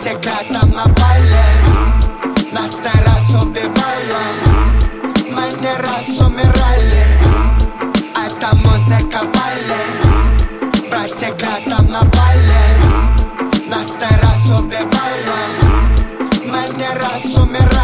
Братика там напали, нас не раз убивало, мы не раз умирали, это музыка вали. Братика там напали, нас не раз убивало, мы не раз умирали.